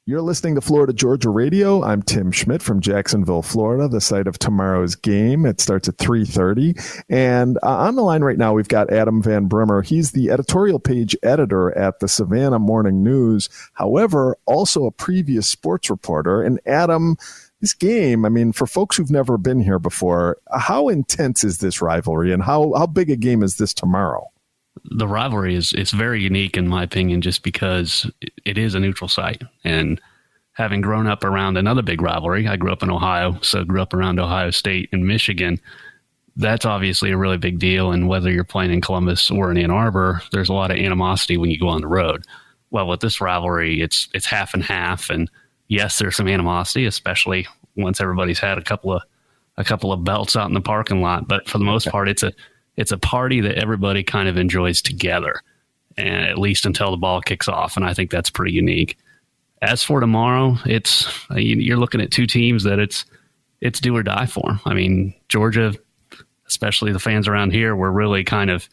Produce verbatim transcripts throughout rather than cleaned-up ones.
You're listening to Florida Georgia Radio. I'm Tim Schmidt from Jacksonville, Florida, the site of tomorrow's game. It starts at three thirty. And uh, on the line right now, we've got Adam Van Brimmer. He's the editorial page editor at the Savannah Morning News. However, also a previous sports reporter. And Adam, this game, I mean, for folks who've never been here before, how intense is this rivalry and how, how big a game is this tomorrow? The rivalry is it's very unique, in my opinion, just because it is a neutral site. And having grown up around another big rivalry, I grew up in Ohio, so grew up around Ohio State and Michigan. That's obviously a really big deal. And whether you're playing in Columbus or in Ann Arbor, there's a lot of animosity when you go on the road. Well, with this rivalry, it's it's half and half. And yes, there's some animosity, especially once everybody's had a couple of a couple of belts out in the parking lot. But for the most part, it's a It's a party that everybody kind of enjoys together, and at least until the ball kicks off. And I think that's pretty unique. As for tomorrow, it's you're looking at two teams that it's it's do or die for. I mean, Georgia, especially the fans around here, were really kind of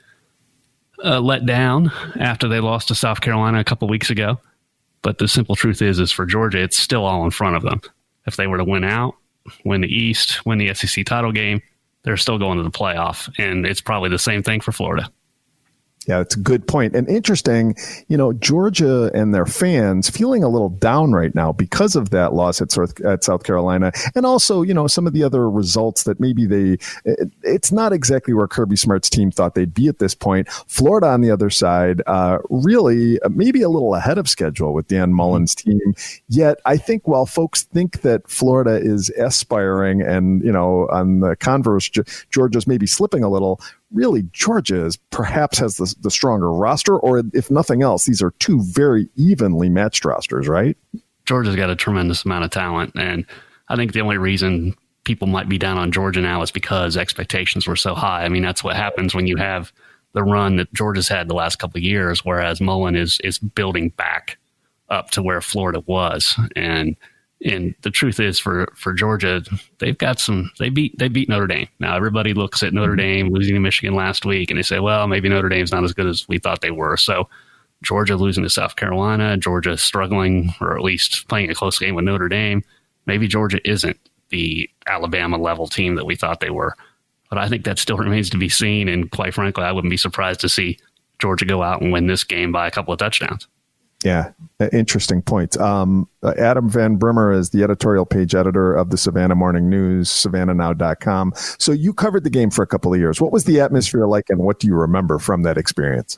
uh, let down after they lost to South Carolina a couple weeks ago. But the simple truth is, is for Georgia, it's still all in front of them. If they were to win out, win the East, win the S E C title game, they're still going to the playoff, and it's probably the same thing for Florida. Yeah, it's a good point. And interesting, you know, Georgia and their fans feeling a little down right now because of that loss at South, at South Carolina. And also, you know, some of the other results that maybe they, it, it's not exactly where Kirby Smart's team thought they'd be at this point. Florida on the other side, uh, really uh, maybe a little ahead of schedule with Dan Mullen's team. Yet I think while folks think that Florida is aspiring and, you know, on the converse, Georgia's maybe slipping a little, really, Georgia is perhaps has the, the stronger roster, or if nothing else, these are two very evenly matched rosters, right? Georgia's got a tremendous amount of talent, and I think the only reason people might be down on Georgia now is because expectations were so high. I mean, that's what happens when you have the run that Georgia's had the last couple of years, whereas Mullen is is building back up to where Florida was. And And the truth is, for, for Georgia, they've got some. They beat they beat Notre Dame. Now everybody looks at Notre Dame losing to Michigan last week, and they say, "Well, maybe Notre Dame's not as good as we thought they were." So Georgia losing to South Carolina, Georgia struggling, or at least playing a close game with Notre Dame. Maybe Georgia isn't the Alabama level team that we thought they were, but I think that still remains to be seen. And quite frankly, I wouldn't be surprised to see Georgia go out and win this game by a couple of touchdowns. Yeah, interesting point. Um, Adam Van Brimmer is the editorial page editor of the Savannah Morning News, savannah now dot com. So you covered the game for a couple of years. What was the atmosphere like, and what do you remember from that experience?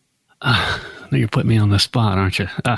Uh, you're putting me on the spot, aren't you? Uh,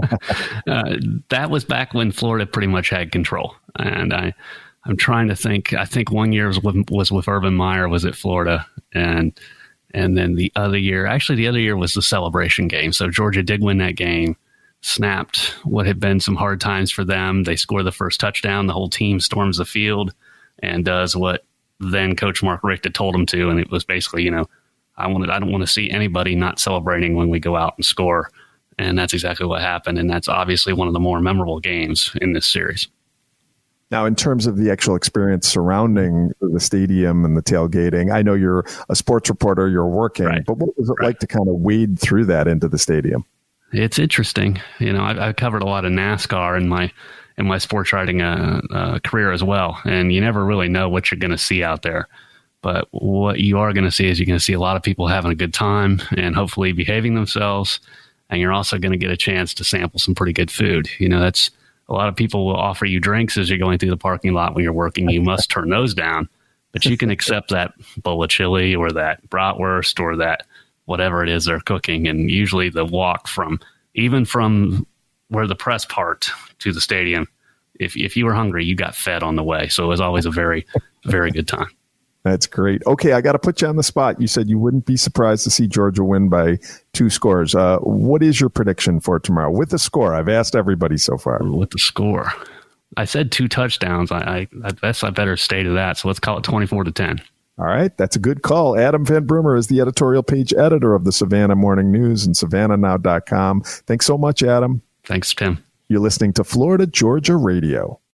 uh, that was back when Florida pretty much had control. And I, I'm trying to think. I think one year was with, was with Urban Meyer, was at Florida, and And then the other year, actually the other year was the Celebration game. So Georgia did win that game, snapped what had been some hard times for them. They score the first touchdown. The whole team storms the field and does what then Coach Mark Richt had told them to. And it was basically, you know, I wanted, I don't want to see anybody not celebrating when we go out and score. And that's exactly what happened. And that's obviously one of the more memorable games in this series. Now, in terms of the actual experience surrounding the stadium and the tailgating, I know you're a sports reporter, you're working, right. But what was it right. like to kind of wade through that into the stadium? It's interesting. You know, I've, I've covered a lot of NASCAR in my in my sports writing uh, uh, career as well, and you never really know what you're going to see out there. But what you are going to see is you're going to see a lot of people having a good time and hopefully behaving themselves, and you're also going to get a chance to sample some pretty good food. You know, that's a lot of people will offer you drinks as you're going through the parking lot when you're working. You must turn those down, but you can accept that bowl of chili or that bratwurst or that whatever it is they're cooking. And usually the walk from, even from where the press part to the stadium, if if you were hungry, you got fed on the way. So it was always a very, very good time. That's great. Okay, I got to put you on the spot. You said you wouldn't be surprised to see Georgia win by two scores. Uh, what is your prediction for tomorrow with the score? I've asked everybody so far. With the score, I said two touchdowns. I, I, I guess I better stay to that. So let's call it twenty-four to ten. All right, that's a good call. Adam Van Brimmer is the editorial page editor of the Savannah Morning News and savannah now dot com. Thanks so much, Adam. Thanks, Tim. You're listening to Florida Georgia Radio.